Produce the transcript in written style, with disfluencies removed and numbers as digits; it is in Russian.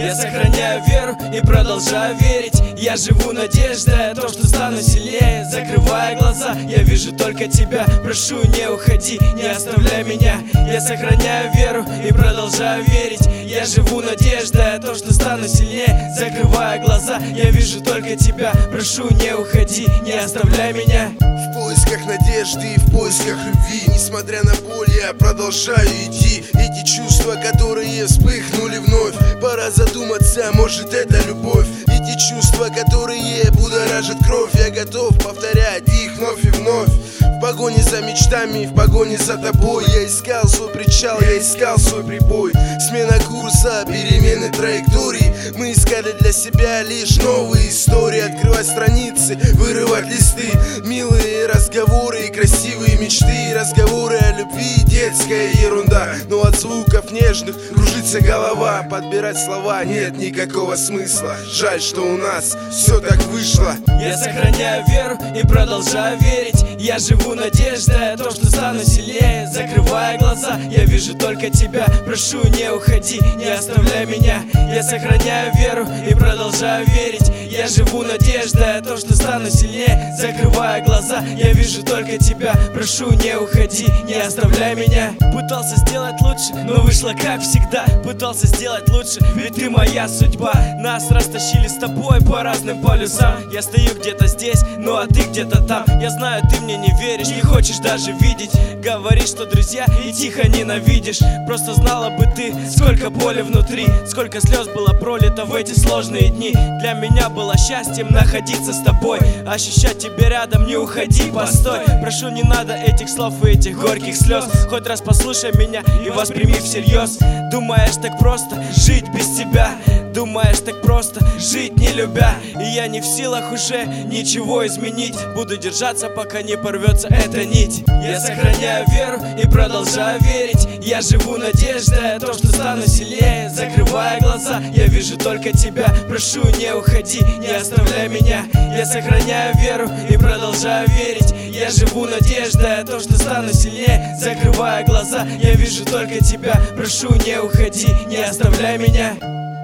Я сохраняю веру и продолжаю верить. Я живу надеждой, то, что стану сильнее. Закрывая глаза, я вижу только тебя. Прошу, не уходи, не оставляй меня. Я сохраняю веру и продолжаю верить. Я живу надеждой, то, что стану сильнее. Закрывая глаза, я вижу только тебя. Прошу, не уходи, не оставляй меня. В поисках надежды и в поисках любви. Несмотря на боль, я продолжаю идти. Эти чувства, которые вспыхнули вновь, пора задуматься, может это любовь. Эти чувства, которые будоражат кровь, я готов повторять их вновь и вновь. В погоне за мечтами, в погоне за тобой. Я искал свой причал, я искал свой прибой. Смена курса, перемены траекторий. Мы искали для себя лишь новые истории. Открывать страницы, вырывать листы. Милые разговоры и красивые мечты. Разговоры о любви, детская ерунда. Но от звуков нежных кружится голова. Подбирать слова нет никакого смысла. Жаль, что у нас все так вышло. Я сохраняю веру и продолжаю верить. Я живу надеждой, то, что стану сильнее. Закрывая глаза, я вижу только тебя. Прошу, не уходи, не оставляй меня. Я сохраняю веру и продолжаю верить. Я живу надеждой, то, что стану сильнее. Закрывая глаза, я вижу только тебя. Прошу, не уходи, не оставляй меня. Пытался сделать лучше, но вышло как всегда. Пытался сделать лучше, ведь ты моя судьба. Нас растащили с тобой по разным полюсам. Я стою где-то здесь, ну а ты где-то там. Я знаю, ты мне не веришь, не хочешь даже видеть. Говоришь, что друзья, и тихо ненавидишь. Просто знала бы ты, сколько боли внутри, сколько слез было пролито в эти сложные дни. Для меня было счастьем находиться с тобой, ощущать тебя рядом, не уходи, постой. Прошу, не надо этих слов и этих горьких слез. Хоть раз послушай меня и восприми всерьез. Думаешь, так просто жить без тебя? Думаешь, так просто жить не любя? И я не в силах уже ничего изменить. Буду держаться, пока не порвется эта нить. Я сохраняю веру и продолжаю верить. Я живу надеждой, то, что стану сильнее. Закрывая глаза, я вижу только тебя. Прошу, не уходи, не оставляй меня. Я сохраняю веру и продолжаю верить. Я живу надеждой, то, что стану сильнее. Закрывая глаза, я вижу только тебя. Прошу, не уходи, не оставляй меня.